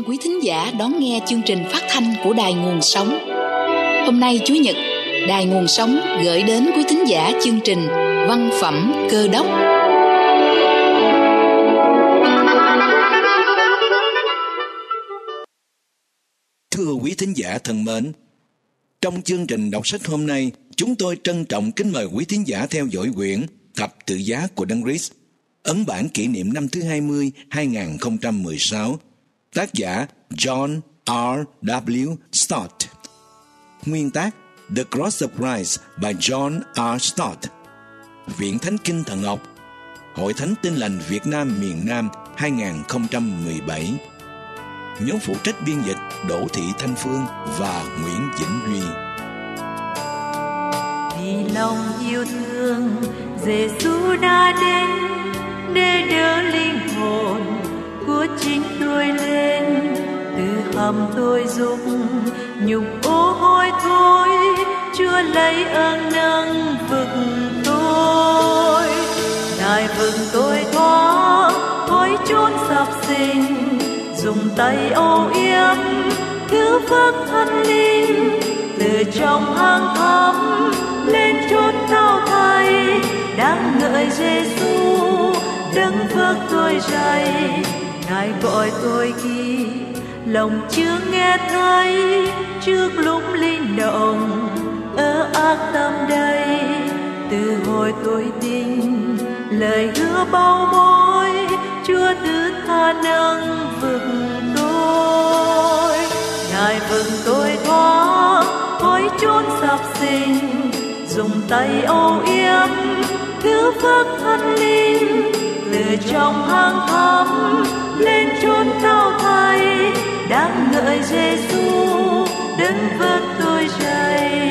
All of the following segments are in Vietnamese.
quý thính giả đón nghe chương trình phát thanh của Đài Nguồn Sống. Hôm nay Chủ nhật, Đài Nguồn Sống gửi đến quý thính giả chương trình Văn phẩm Cơ đốc. Thưa quý thính giả thân mến, trong chương trình đọc sách hôm nay, chúng tôi trân trọng kính mời quý thính giả theo dõi quyển Thập tự giá của Đấng Christ, ấn bản kỷ niệm năm thứ 20, 2016, tác giả John R. W. Stott. Nguyên tác The Cross of Christ by John R. Stott. Viện Thánh Kinh Thần học, Hội Thánh Tin Lành Việt Nam miền Nam 2017. Nhóm phụ trách biên dịch Đỗ Thị Thanh Phương và Nguyễn Vĩnh Duy. Vì lòng yêu thương, Giêsu đã đến để đỡ linh hồn của chính tôi lên. Từ hầm tôi dục nhục ô hôi thôi, Chúa lấy ơn nâng vực tôi. Ngài vực tôi thoát khỏi chốn sập sình, dùng tay âu yếm cứu vớt thân linh. Từ trong hang thẳm lên chốn cao thay, đang ngợi Giêsu đấng vớt tôi dậy. Ngài gọi tôi khi lòng chưa nghe thấy, trước lúc linh động ở ác tâm đây. Từ hồi tôi tin lời hứa bao mối, Chúa thứ tha nâng vực tôi. Ngài vực tôi thoát khỏi chốn sập sình, dùng tay âu yếm cứu vớt thân linh. Từ trong hang thẳm lên chốn cao thay, đang ngợi Giêsu đấng vớt tôi dậy.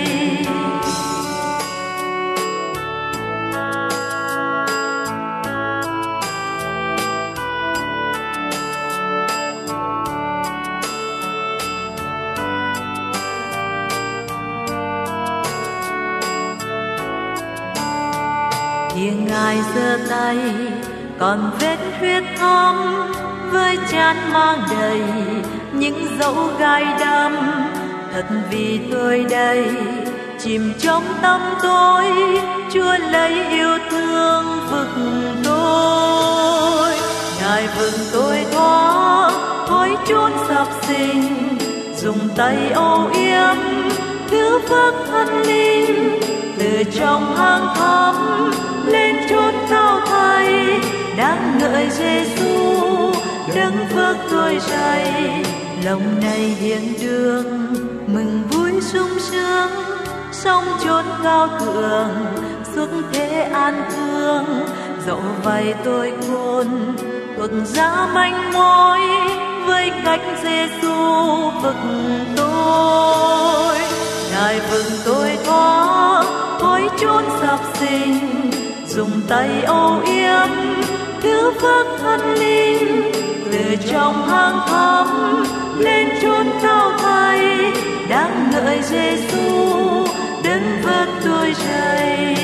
Khi Ngài giơ tay còn vết huyết thắm, với trán mang đầy những dấu gai đâm. Thật vì tôi đây chìm trong tâm tôi, Chúa lấy yêu thương vực tôi. Ngài vực tôi thoát khỏi chốn sập sình, dùng tay âu yếm cứu vớt thân linh. Từ trong hang thẳm lên chốn cao thay, đang ngợi Giêsu đấng vớt tôi dậy. Lòng này hiện đường mừng vui sung sướng, song chốn cao thượng suốt thế an thương. Dẫu vậy tôi khôn thuộc giá manh mối, với cách Giêsu vực tôi. Ngài vực tôi thoát khỏi chốn sập sình, dùng tay âu yếm cứu vớt thân linh. Từ trong hang thẳm lên chốn cao thay, đang ngợi Giêsu đấng vớt tôi dậy.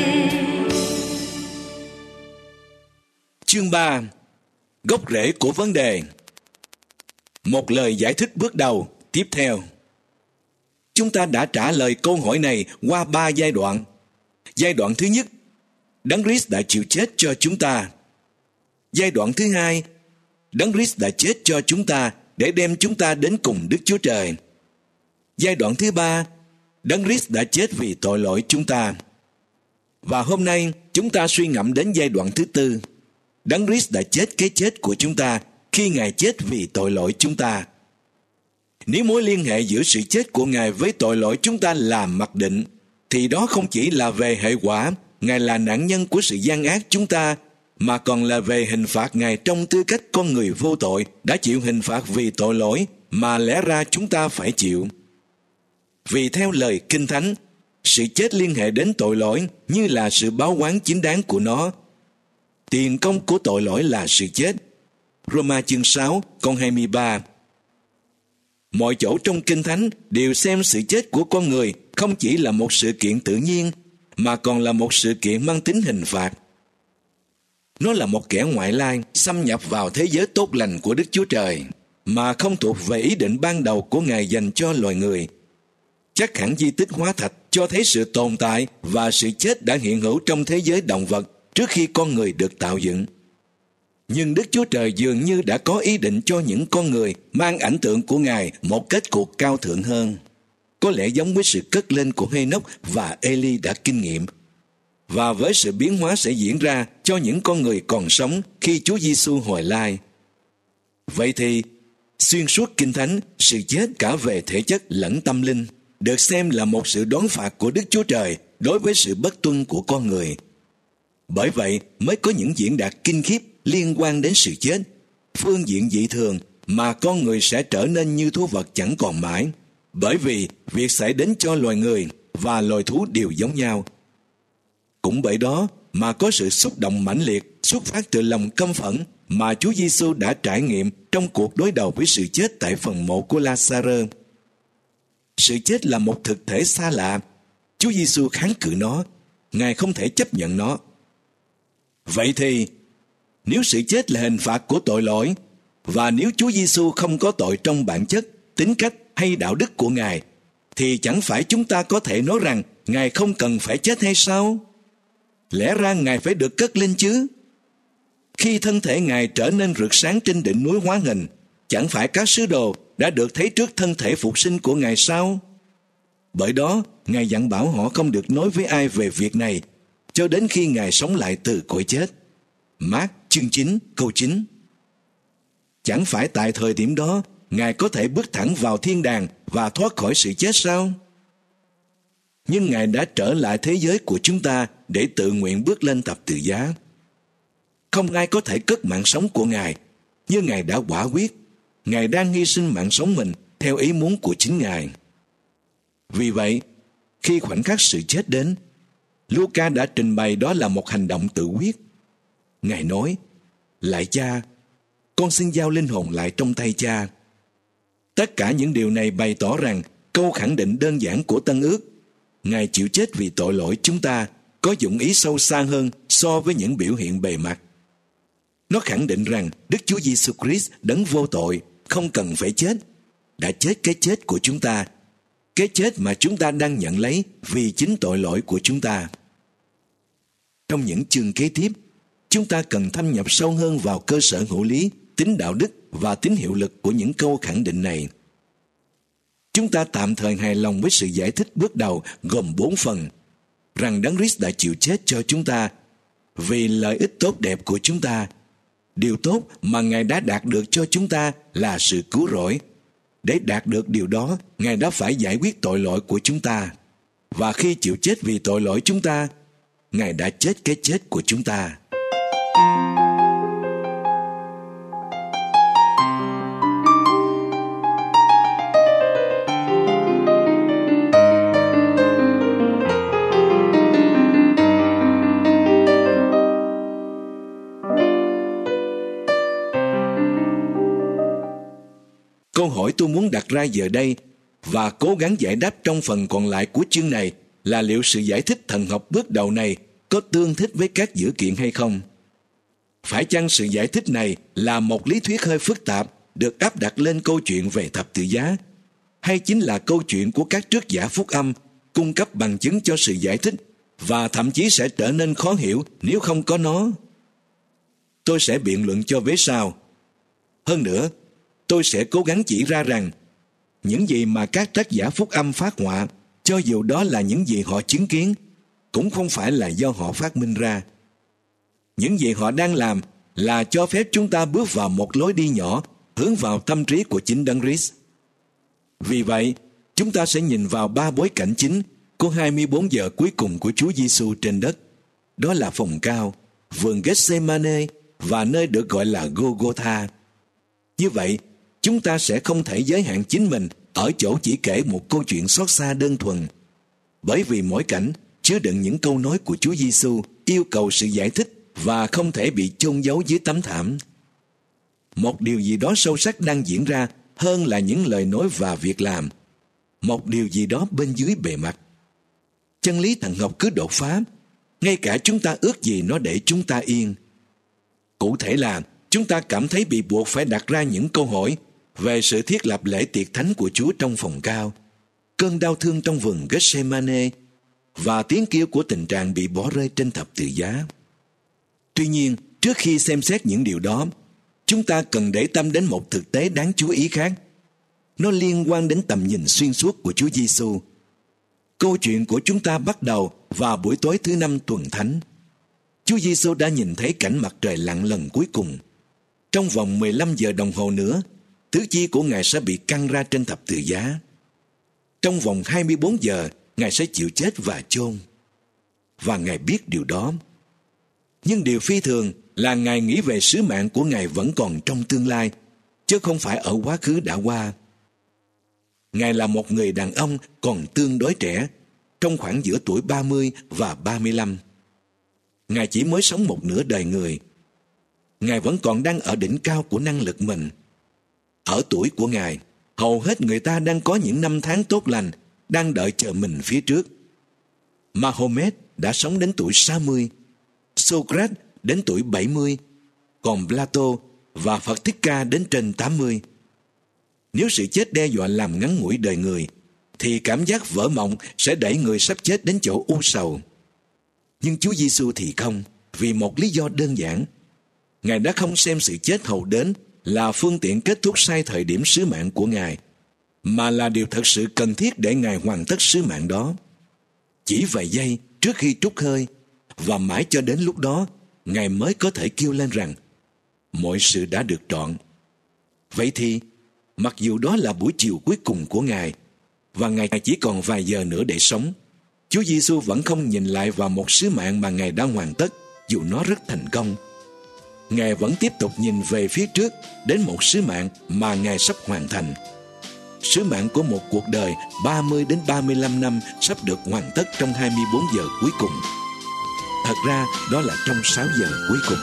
Chương 3. Gốc rễ của vấn đề. Một lời giải thích bước đầu. Tiếp theo, chúng ta đã trả lời câu hỏi này qua 3 giai đoạn. Giai đoạn thứ nhất, Đấng Christ đã chịu chết cho chúng ta. Giai đoạn thứ hai, Đấng Christ đã chết cho chúng ta để đem chúng ta đến cùng Đức Chúa Trời. Giai đoạn thứ ba, Đấng Christ đã chết vì tội lỗi chúng ta. Và hôm nay chúng ta suy ngẫm đến giai đoạn thứ tư. Đấng Christ đã chết cái chết của chúng ta khi Ngài chết vì tội lỗi chúng ta. Nếu mối liên hệ giữa sự chết của Ngài với tội lỗi chúng ta là mặc định, thì đó không chỉ là về hệ quả, Ngài là nạn nhân của sự gian ác chúng ta, mà còn là về hình phạt Ngài trong tư cách con người vô tội đã chịu hình phạt vì tội lỗi mà lẽ ra chúng ta phải chịu. Vì theo lời Kinh Thánh, sự chết liên hệ đến tội lỗi như là sự báo oán chính đáng của nó. Tiền công của tội lỗi là sự chết. Roma chương 6 câu 23. Mọi chỗ trong Kinh Thánh đều xem sự chết của con người không chỉ là một sự kiện tự nhiên, mà còn là một sự kiện mang tính hình phạt. Nó là một kẻ ngoại lai xâm nhập vào thế giới tốt lành của Đức Chúa Trời. mà không thuộc về ý định ban đầu của Ngài dành cho loài người. Chắc hẳn di tích hóa thạch cho thấy sự tồn tại và sự chết đã hiện hữu trong thế giới động vật trước khi con người được tạo dựng. Nhưng Đức Chúa Trời dường như đã có ý định cho những con người mang ảnh tượng của Ngài một kết cục cao thượng hơn, có lẽ giống với sự cất lên của Hê-nốc và Ê-li đã kinh nghiệm, và với sự biến hóa sẽ diễn ra cho những con người còn sống khi Chúa Giêsu hồi lai. Vậy thì, xuyên suốt Kinh Thánh, sự chết cả về thể chất lẫn tâm linh được xem là một sự đón phạt của Đức Chúa Trời đối với sự bất tuân của con người. Bởi vậy mới có những diễn đạt kinh khiếp liên quan đến sự chết, phương diện dị thường mà con người sẽ trở nên như thú vật chẳng còn mãi, bởi vì việc xảy đến cho loài người và loài thú đều giống nhau. Cũng bởi đó mà có sự xúc động mãnh liệt xuất phát từ lòng căm phẫn mà Chúa Giêsu đã trải nghiệm trong cuộc đối đầu với sự chết tại phần mộ của La-sa-rơ. Sự chết là một thực thể xa lạ. Chúa Giêsu kháng cự nó, Ngài không thể chấp nhận nó. Vậy thì, nếu sự chết là hình phạt của tội lỗi, và nếu Chúa Giêsu không có tội trong bản chất, tính cách hay đạo đức của Ngài, thì chẳng phải chúng ta có thể nói rằng Ngài không cần phải chết hay sao? Lẽ ra Ngài phải được cất lên chứ? Khi thân thể Ngài trở nên rực sáng trên đỉnh núi hóa hình, chẳng phải các sứ đồ đã được thấy trước thân thể phục sinh của Ngài sao? Bởi đó, Ngài dặn bảo họ không được nói với ai về việc này, cho đến khi Ngài sống lại từ cõi chết. Mác chương 9 câu 9. Chẳng phải tại thời điểm đó, Ngài có thể bước thẳng vào thiên đàng và thoát khỏi sự chết sao? Nhưng Ngài đã trở lại thế giới của chúng ta để tự nguyện bước lên thập tự giá. Không ai có thể cất mạng sống của Ngài, như Ngài đã quả quyết. Ngài đang hy sinh mạng sống mình theo ý muốn của chính Ngài. Vì vậy, khi khoảnh khắc sự chết đến, Luca đã trình bày đó là một hành động tự quyết. Ngài nói, lạy Cha, con xin giao linh hồn lại trong tay Cha. Tất cả những điều này bày tỏ rằng câu khẳng định đơn giản của Tân Ước, Ngài chịu chết vì tội lỗi chúng ta, có dụng ý sâu xa hơn so với những biểu hiện bề mặt. Nó khẳng định rằng Đức Chúa Giêsu Christ đấng vô tội, không cần phải chết, đã chết cái chết của chúng ta, cái chết mà chúng ta đang nhận lấy vì chính tội lỗi của chúng ta. Trong những chương kế tiếp, chúng ta cần thâm nhập sâu hơn vào cơ sở hữu lý, tính đạo đức và tính hiệu lực của những câu khẳng định này. Chúng ta tạm thời hài lòng với sự giải thích bước đầu gồm 4 phần, rằng Đấng Christ đã chịu chết cho chúng ta vì lợi ích tốt đẹp của chúng ta. Điều tốt mà Ngài đã đạt được cho chúng ta là sự cứu rỗi. Để đạt được điều đó, Ngài đã phải giải quyết tội lỗi của chúng ta. Và khi chịu chết vì tội lỗi chúng ta, Ngài đã chết cái chết của chúng ta. Câu hỏi tôi muốn đặt ra giờ đây và cố gắng giải đáp trong phần còn lại của chương này là liệu sự giải thích thần học bước đầu này có tương thích với các dữ kiện hay không? Phải chăng sự giải thích này là một lý thuyết hơi phức tạp được áp đặt lên câu chuyện về thập tự giá, hay chính là câu chuyện của các trức giả phúc âm cung cấp bằng chứng cho sự giải thích và thậm chí sẽ trở nên khó hiểu nếu không có nó? Tôi sẽ biện luận cho vế sau. Hơn nữa, tôi sẽ cố gắng chỉ ra rằng những gì mà các tác giả phúc âm phát họa, cho dù đó là những gì họ chứng kiến, cũng không phải là do họ phát minh ra. Những gì họ đang làm là cho phép chúng ta bước vào một lối đi nhỏ hướng vào tâm trí của chính Đấng Christ. Vì vậy, chúng ta sẽ nhìn vào 3 bối cảnh chính của 24 giờ cuối cùng của Chúa Giêsu trên đất. Đó là phòng cao, vườn Gethsemane và nơi được gọi là Golgotha. Như vậy, chúng ta sẽ không thể giới hạn chính mình ở chỗ chỉ kể một câu chuyện xót xa đơn thuần, bởi vì mỗi cảnh chứa đựng những câu nói của Chúa Giêsu yêu cầu sự giải thích và không thể bị chôn giấu dưới tấm thảm. Một điều gì đó sâu sắc đang diễn ra hơn là những lời nói và việc làm. Một điều gì đó bên dưới bề mặt. Chân lý thần học cứ đột phá, ngay cả chúng ta ước gì nó để chúng ta yên. Cụ thể là chúng ta cảm thấy bị buộc phải đặt ra những câu hỏi về sự thiết lập lễ tiệc thánh của Chúa trong phòng cao, cơn đau thương trong vườn Gethsemane và tiếng kêu của tình trạng bị bỏ rơi trên thập tự giá. Tuy nhiên, trước khi xem xét những điều đó, chúng ta cần để tâm đến một thực tế đáng chú ý khác. Nó liên quan đến tầm nhìn xuyên suốt của Chúa Giêsu. Câu chuyện của chúng ta bắt đầu vào buổi tối thứ 5 tuần thánh. Chúa Giêsu đã nhìn thấy cảnh mặt trời lặn lần cuối cùng. Trong vòng 15 giờ đồng hồ nữa, tứ chi của Ngài sẽ bị căng ra trên thập tự giá. Trong vòng 24 giờ, Ngài sẽ chịu chết và chôn. Và Ngài biết điều đó. Nhưng điều phi thường là Ngài nghĩ về sứ mạng của Ngài vẫn còn trong tương lai, chứ không phải ở quá khứ đã qua. Ngài là một người đàn ông còn tương đối trẻ, trong khoảng giữa tuổi 30 và 35. Ngài chỉ mới sống một nửa đời người. Ngài vẫn còn đang ở đỉnh cao của năng lực mình. Ở tuổi của Ngài, hầu hết người ta đang có những năm tháng tốt lành, đang đợi chờ mình phía trước. Mahomet đã sống đến tuổi 60, Socrates đến tuổi 70, còn Plato và Phật Thích Ca đến trên 80. Nếu sự chết đe dọa làm ngắn ngủi đời người, thì cảm giác vỡ mộng sẽ đẩy người sắp chết đến chỗ u sầu. Nhưng Chúa Giêsu thì không, vì một lý do đơn giản. Ngài đã không xem sự chết hầu đến là phương tiện kết thúc sai thời điểm sứ mạng của Ngài, mà là điều thật sự cần thiết để Ngài hoàn tất sứ mạng đó. Chỉ vài giây trước khi trút hơi, và mãi cho đến lúc đó, Ngài mới có thể kêu lên rằng mọi sự đã được trọn. Vậy thì, mặc dù đó là buổi chiều cuối cùng của Ngài, và Ngài chỉ còn vài giờ nữa để sống, Chúa Giêsu vẫn không nhìn lại vào một sứ mạng mà Ngài đã hoàn tất, dù nó rất thành công. Ngài vẫn tiếp tục nhìn về phía trước đến một sứ mạng mà Ngài sắp hoàn thành. Sứ mạng của một cuộc đời 30 đến 35 năm sắp được hoàn tất trong 24 giờ cuối cùng. Thật ra đó là trong 6 giờ cuối cùng.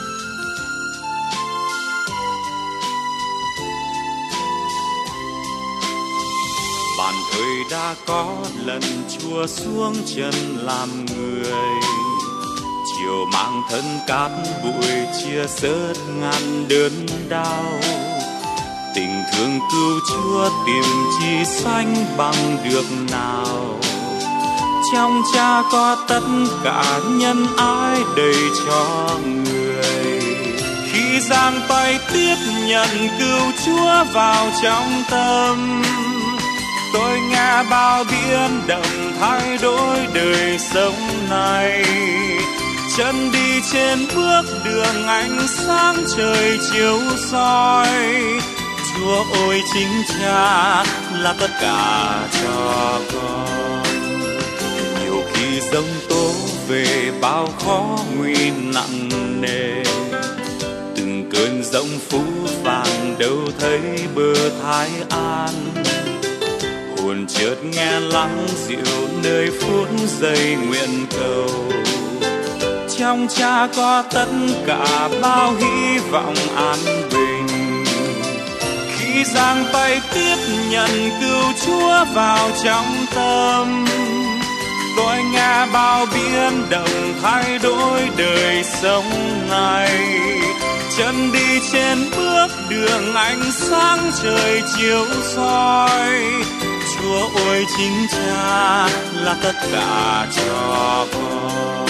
Bản thời đã có lần Chúa xuống chân làm người, chiều mang thân cát bụi chia sớt ngàn đớn đau. Tình thương cứu Chúa tìm chi sánh bằng được nào. Trong Cha có tất cả nhân ái đầy cho người. Khi giang tay tiếp nhận cứu Chúa vào trong tâm, tôi nghe bao biến động thay đổi đời sống này. Chân đi trên bước đường ánh sáng trời chiếu soi. Chúa ôi chính Cha là tất cả cho con. Nhiều khi giông tố về bao khó nguy nặng nề, từng cơn giông phú vàng đâu thấy bờ thái an. Hồn chợt nghe lắng dịu nơi phút giây nguyện cầu. Trong Cha có tất cả bao hy vọng an bình. Khi giang tay tiếp nhận cứu Chúa vào trong tâm, tôi nghe bao biến động thay đổi đời sống này. Chân đi trên bước đường ánh sáng trời chiếu soi. Chúa ôi chính Cha là tất cả cho con.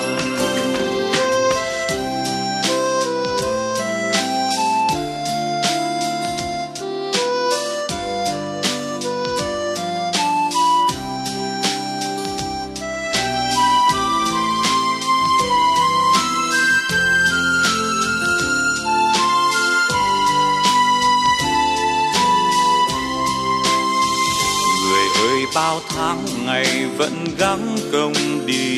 Bao tháng ngày vẫn gắng công đi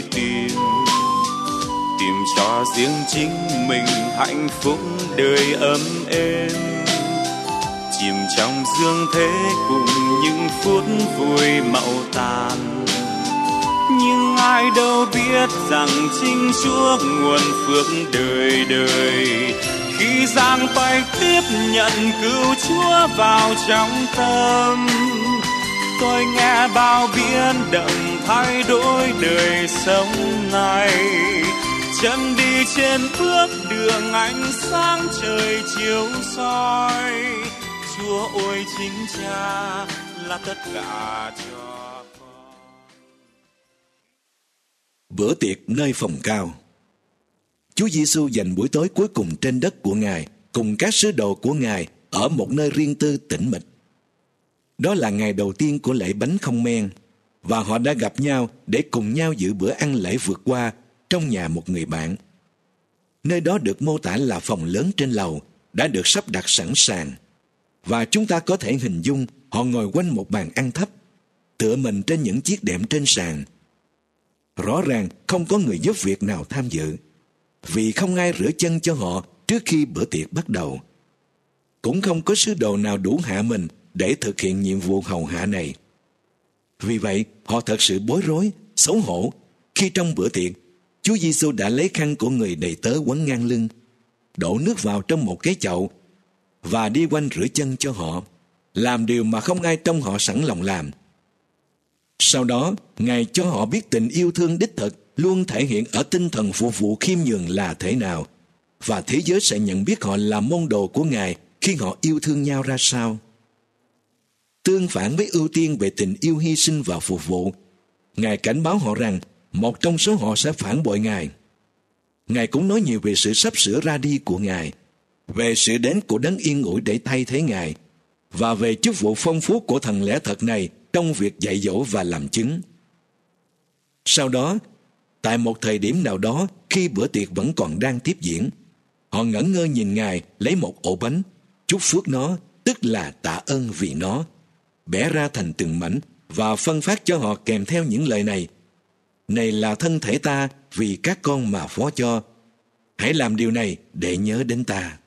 tìm cho riêng chính mình hạnh phúc đời ấm êm. Chìm trong dương thế cùng những phút vui mậu tàn, nhưng ai đâu biết rằng chính Chúa nguồn phước đời đời. Khi giang tay tiếp nhận cứu Chúa vào trong tâm, tôi nghe bao biến động thay đổi đời sống này. Chân đi trên bước đường ánh sáng trời chiếu soi. Chúa ôi chính Cha là tất cả cho con. Bữa tiệc nơi phòng cao. Chúa Giêsu dành buổi tối cuối cùng trên đất của Ngài cùng các sứ đồ của Ngài ở một nơi riêng tư tĩnh mịch. Đó là ngày đầu tiên của lễ bánh không men, và họ đã gặp nhau để cùng nhau dự bữa ăn lễ vượt qua trong nhà một người bạn. Nơi đó được mô tả là phòng lớn trên lầu, đã được sắp đặt sẵn sàng, và chúng ta có thể hình dung họ ngồi quanh một bàn ăn thấp, tựa mình trên những chiếc đệm trên sàn. Rõ ràng không có người giúp việc nào tham dự, vì không ai rửa chân cho họ trước khi bữa tiệc bắt đầu. Cũng không có sứ đồ nào đủ hạ mình để thực hiện nhiệm vụ hầu hạ này. Vì vậy, họ thật sự bối rối, xấu hổ khi trong bữa tiệc, Chúa Giêsu đã lấy khăn của người đầy tớ quấn ngang lưng, đổ nước vào trong một cái chậu và đi quanh rửa chân cho họ, làm điều mà không ai trong họ sẵn lòng làm. Sau đó, Ngài cho họ biết tình yêu thương đích thực luôn thể hiện ở tinh thần phục vụ khiêm nhường là thế nào, và thế giới sẽ nhận biết họ là môn đồ của Ngài khi họ yêu thương nhau ra sao. Tương phản với ưu tiên về tình yêu hy sinh và phục vụ, Ngài cảnh báo họ rằng một trong số họ sẽ phản bội Ngài. Ngài cũng nói nhiều về sự sắp sửa ra đi của Ngài, về sự đến của đấng yên ủi để thay thế Ngài, và về chức vụ phong phú của thần lẽ thật này trong việc dạy dỗ và làm chứng. Sau đó, tại một thời điểm nào đó khi bữa tiệc vẫn còn đang tiếp diễn, họ ngẩn ngơ nhìn Ngài lấy một ổ bánh, chúc phước nó, tức là tạ ơn vì nó, bẻ ra thành từng mảnh và phân phát cho họ kèm theo những lời này: này là thân thể ta vì các con mà phó cho, hãy làm điều này để nhớ đến ta.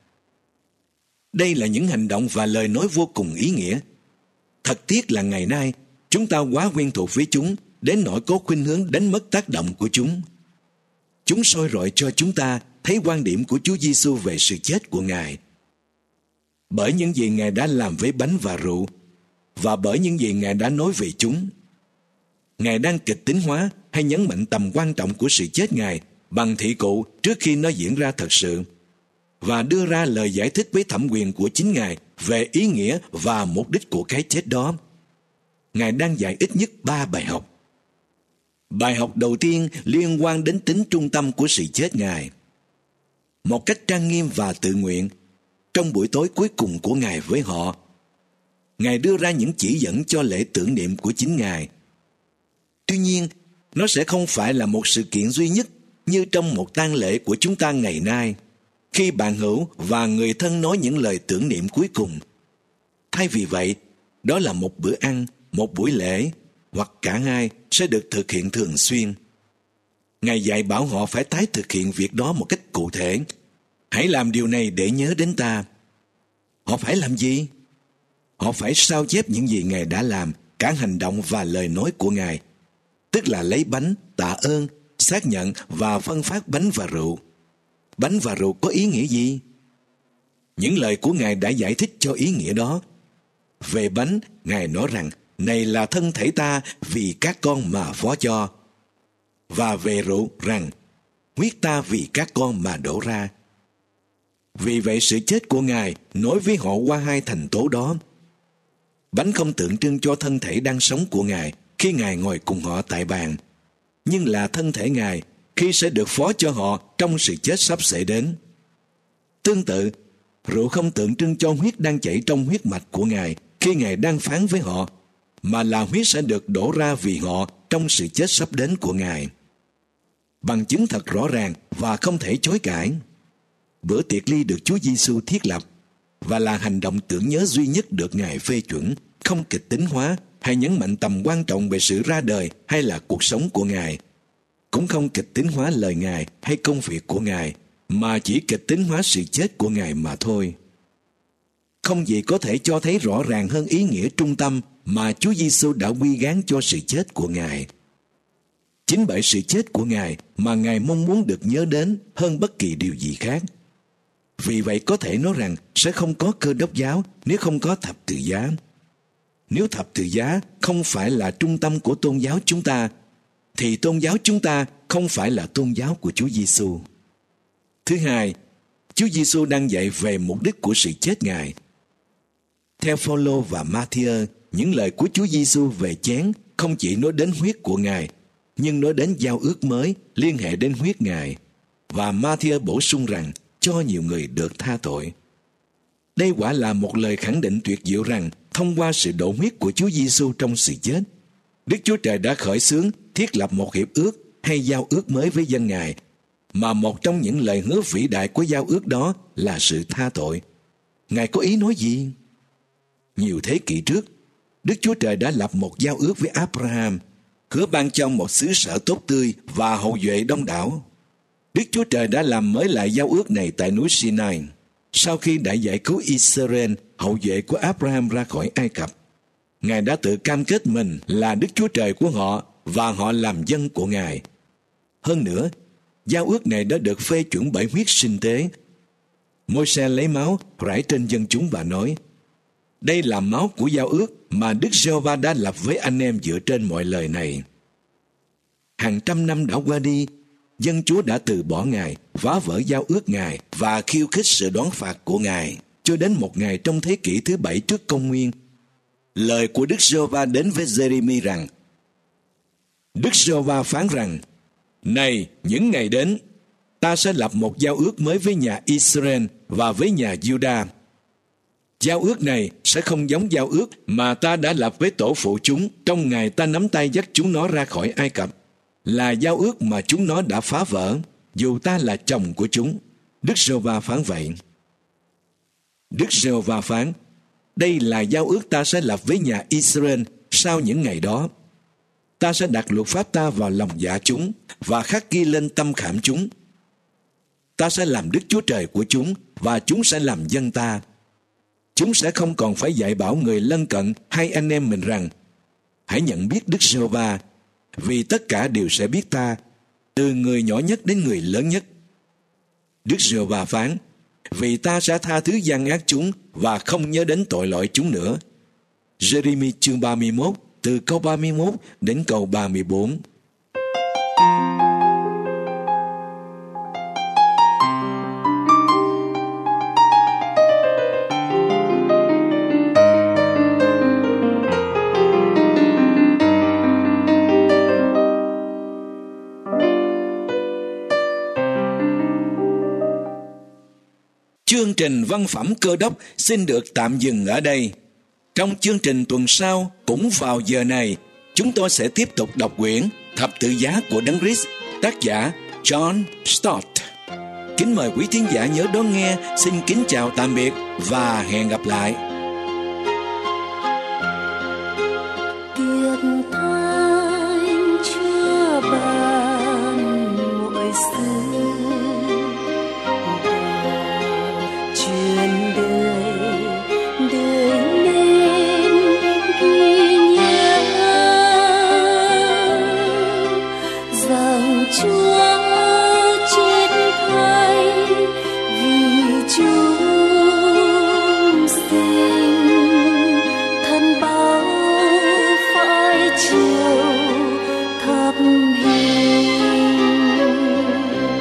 Đây là những hành động và lời nói vô cùng ý nghĩa. Thật tiếc là ngày nay chúng ta quá quen thuộc với chúng đến nỗi có khuynh hướng đánh mất tác động của chúng. Chúng soi rọi cho chúng ta thấy quan điểm của Chúa Giêsu về sự chết của Ngài. Bởi những gì Ngài đã làm với bánh và rượu, và bởi những gì Ngài đã nói về chúng, Ngài đang kịch tính hóa hay nhấn mạnh tầm quan trọng của sự chết Ngài bằng thị cụ trước khi nó diễn ra thật sự, và đưa ra lời giải thích với thẩm quyền của chính Ngài về ý nghĩa và mục đích của cái chết đó. Ngài đang dạy ít nhất 3 bài học. Bài học đầu tiên liên quan đến tính trung tâm của sự chết Ngài. Một cách trang nghiêm và tự nguyện, trong buổi tối cuối cùng của Ngài với họ, Ngài đưa ra những chỉ dẫn cho lễ tưởng niệm của chính Ngài. Tuy nhiên, nó sẽ không phải là một sự kiện duy nhất như trong một tang lễ của chúng ta ngày nay, khi bạn hữu và người thân nói những lời tưởng niệm cuối cùng. Thay vì vậy, đó là một bữa ăn, một buổi lễ, hoặc cả hai sẽ được thực hiện thường xuyên. Ngài dạy bảo họ phải tái thực hiện việc đó một cách cụ thể. Hãy làm điều này để nhớ đến ta. Họ phải làm gì? Họ phải sao chép những gì Ngài đã làm, cả hành động và lời nói của Ngài, tức là lấy bánh, tạ ơn, xác nhận và phân phát bánh và rượu. Bánh và rượu có ý nghĩa gì? Những lời của Ngài đã giải thích cho ý nghĩa đó. Về bánh, Ngài nói rằng, này là thân thể ta vì các con mà phó cho. Và về rượu rằng, huyết ta vì các con mà đổ ra. Vì vậy sự chết của Ngài nối với họ qua hai thành tố đó. Bánh không tượng trưng cho thân thể đang sống của Ngài khi Ngài ngồi cùng họ tại bàn, nhưng là thân thể Ngài khi sẽ được phó cho họ trong sự chết sắp xảy đến. Tương tự, rượu không tượng trưng cho huyết đang chảy trong huyết mạch của Ngài khi Ngài đang phán với họ, mà là huyết sẽ được đổ ra vì họ trong sự chết sắp đến của Ngài. Bằng chứng thật rõ ràng và không thể chối cãi, bữa tiệc ly được Chúa Giêsu thiết lập và là hành động tưởng nhớ duy nhất được Ngài phê chuẩn, không kịch tính hóa hay nhấn mạnh tầm quan trọng về sự ra đời hay là cuộc sống của Ngài, cũng không kịch tính hóa lời Ngài hay công việc của Ngài, mà chỉ kịch tính hóa sự chết của Ngài mà thôi. Không gì có thể cho thấy rõ ràng hơn ý nghĩa trung tâm mà Chúa Giêsu đã quy gán cho sự chết của Ngài. Chính bởi sự chết của Ngài mà Ngài mong muốn được nhớ đến hơn bất kỳ điều gì khác. Vì vậy có thể nói rằng sẽ không có Cơ Đốc giáo nếu không có thập tự giá. Nếu thập tự giá không phải là trung tâm của tôn giáo chúng ta, thì tôn giáo chúng ta không phải là tôn giáo của Chúa Giêsu. Thứ hai, Chúa Giêsu đang dạy về mục đích của sự chết Ngài. Theo Phaolô và Ma-thi-ơ, những lời của Chúa Giêsu về chén không chỉ nói đến huyết của Ngài, nhưng nói đến giao ước mới liên hệ đến huyết Ngài. Và Ma-thi-ơ bổ sung rằng cho nhiều người được tha tội. Đây quả là một lời khẳng định tuyệt diệu rằng thông qua sự đổ huyết của Chúa Giêsu trong sự chết, Đức Chúa Trời đã khởi xướng thiết lập một hiệp ước hay giao ước mới với dân Ngài, mà một trong những lời hứa vĩ đại của giao ước đó là sự tha tội. Ngài có ý nói gì? Nhiều thế kỷ trước, Đức Chúa Trời đã lập một giao ước với Abraham, hứa ban cho một xứ sở tốt tươi và hậu duệ đông đảo. Đức Chúa Trời đã làm mới lại giao ước này tại núi Sinai, sau khi đã giải cứu Israel, hậu duệ của Abraham ra khỏi Ai Cập. Ngài đã tự cam kết mình là Đức Chúa Trời của họ và họ làm dân của Ngài. Hơn nữa, giao ước này đã được phê chuẩn bởi huyết sinh tế. Môi-se lấy máu rải trên dân chúng và nói: đây là máu của giao ước mà Đức Giê-hô-va đã lập với anh em dựa trên mọi lời này. Hàng trăm năm đã qua đi, dân Chúa đã từ bỏ Ngài, phá vỡ giao ước Ngài và khiêu khích sự đoán phạt của Ngài. Cho đến một ngày trong thế kỷ thứ 7 trước công nguyên, lời của Đức Giê-hô-va đến với Giê-ri-mi rằng: Đức Giê-hô-va phán rằng, này, những ngày đến, ta sẽ lập một giao ước mới với nhà Israel và với nhà Giu-đa. Giao ước này sẽ không giống giao ước mà ta đã lập với tổ phụ chúng trong ngày ta nắm tay dắt chúng nó ra khỏi Ai Cập, là giao ước mà chúng nó đã phá vỡ, dù ta là chồng của chúng. Đức Giê-hô-va phán vậy. Đức Giê-hô-va phán: đây là giao ước ta sẽ lập với nhà Israel sau những ngày đó. Ta sẽ đặt luật pháp ta vào lòng dạ chúng và khắc ghi lên tâm khảm chúng. Ta sẽ làm Đức Chúa Trời của chúng và chúng sẽ làm dân ta. Chúng sẽ không còn phải dạy bảo người lân cận hay anh em mình rằng: hãy nhận biết Đức Giê-hô-va, vì tất cả đều sẽ biết ta, từ người nhỏ nhất đến người lớn nhất. Đức Giê-hô-va phán: vì ta sẽ tha thứ gian ác chúng và không nhớ đến tội lỗi chúng nữa. Giê-ri-mi chương 31 từ câu 31 đến câu 34. Chương trình Văn phẩm Cơ Đốc xin được tạm dừng ở đây. Trong chương trình tuần sau, cũng vào giờ này, chúng tôi sẽ tiếp tục đọc quyển Thập tự giá của Đấng Christ, tác giả John Stott. Kính mời quý thính giả nhớ đón nghe. Xin kính chào tạm biệt và hẹn gặp lại. Tiết Thánh Chúa ban mọi sự, truyền đời đời nên ghi nhớ rằng Chúa chết thay vì chúng sinh, thân bao phải chịu thập hình.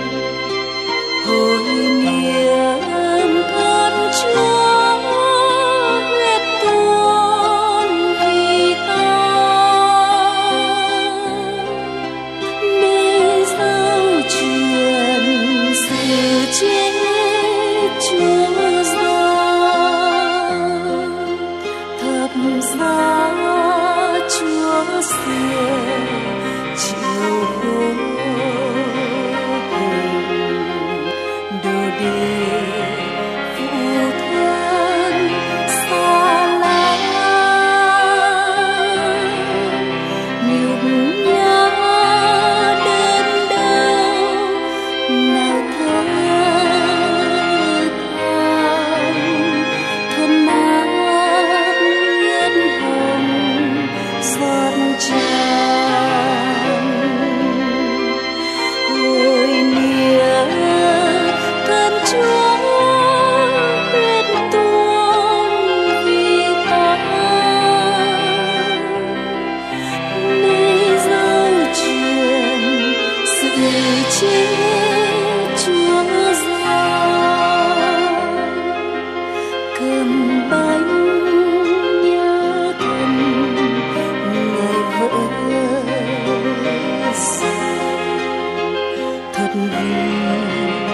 thật vì